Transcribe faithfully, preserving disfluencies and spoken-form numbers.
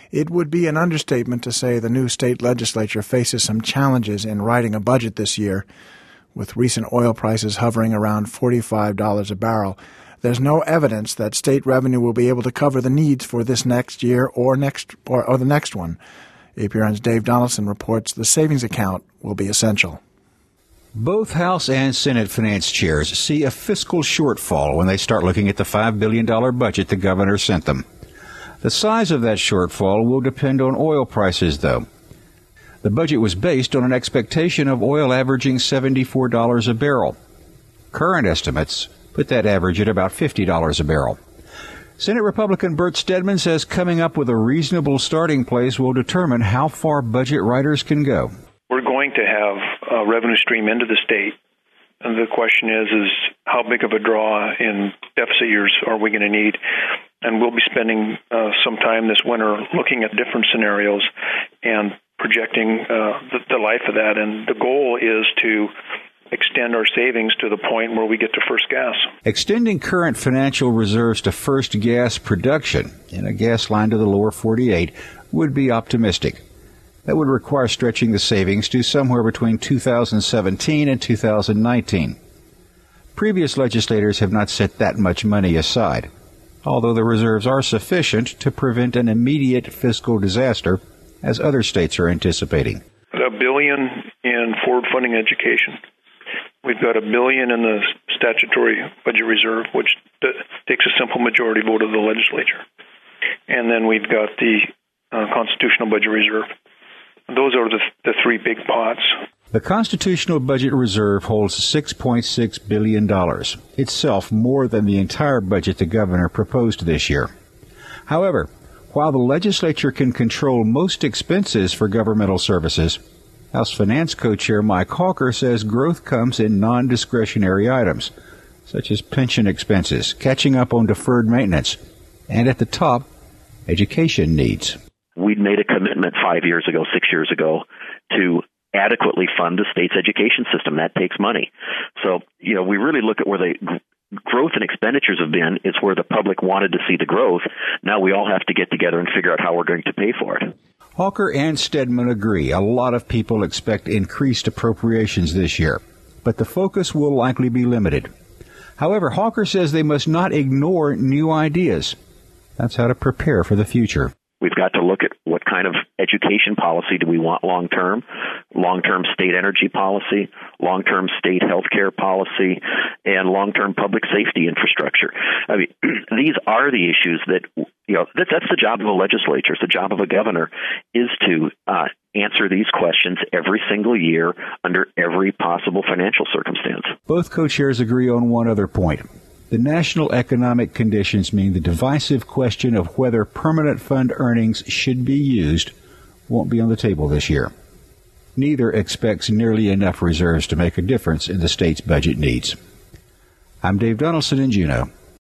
It would be an understatement to say the new state legislature faces some challenges in writing a budget this year. With recent oil prices hovering around forty-five dollars a barrel, there's no evidence that state revenue will be able to cover the needs for this next year or next or, or the next one. A P R N's Dave Donaldson reports the savings account will be essential. Both House and Senate finance chairs see a fiscal shortfall when they start looking at the five billion dollars budget the governor sent them. The size of that shortfall will depend on oil prices, though. The budget was based on an expectation of oil averaging seventy-four dollars a barrel. Current estimates put that average at about fifty dollars a barrel. Senate Republican Bert Stedman says coming up with a reasonable starting place will determine how far budget writers can go. We're going to have a revenue stream into the state. And the question is, is how big of a draw in deficit years are we going to need? And we'll be spending uh, some time this winter looking at different scenarios and projecting uh, the, the life of that. And the goal is to extend our savings to the point where we get to first gas. Extending current financial reserves to first gas production in a gas line to the lower forty-eight would be optimistic. That would require stretching the savings to somewhere between two thousand seventeen and two thousand nineteen. Previous legislators have not set that much money aside, although the reserves are sufficient to prevent an immediate fiscal disaster, as other states are anticipating. A billion in forward funding education. We've got a billion in the statutory budget reserve, which takes a simple majority vote of the legislature. And then we've got the uh, constitutional budget reserve. Those are the, the three big pots. The Constitutional Budget Reserve holds six point six billion dollars, itself more than the entire budget the governor proposed this year. However, while the legislature can control most expenses for governmental services, House Finance Co-Chair Mike Hawker says growth comes in non-discretionary items, such as pension expenses, catching up on deferred maintenance, and at the top, education needs. We'd made a commitment five years ago, six years ago, to adequately fund the state's education system. That takes money. So, you know, we really look at where the g- growth and expenditures have been. It's where the public wanted to see the growth. Now we all have to get together and figure out how we're going to pay for it. Hawker and Stedman agree. A lot of people expect increased appropriations this year, but the focus will likely be limited. However, Hawker says they must not ignore new ideas. That's how to prepare for the future. We've got to look at what kind of education policy do we want long-term, long-term state energy policy, long-term state healthcare policy, and long-term public safety infrastructure. I mean, these are the issues that, you know, that, that's the job of a legislature. It's the job of a governor is to uh, answer these questions every single year under every possible financial circumstance. Both co-chairs agree on one other point. The national economic conditions mean the divisive question of whether permanent fund earnings should be used won't be on the table this year. Neither expects nearly enough reserves to make a difference in the state's budget needs. I'm Dave Donaldson in Juneau.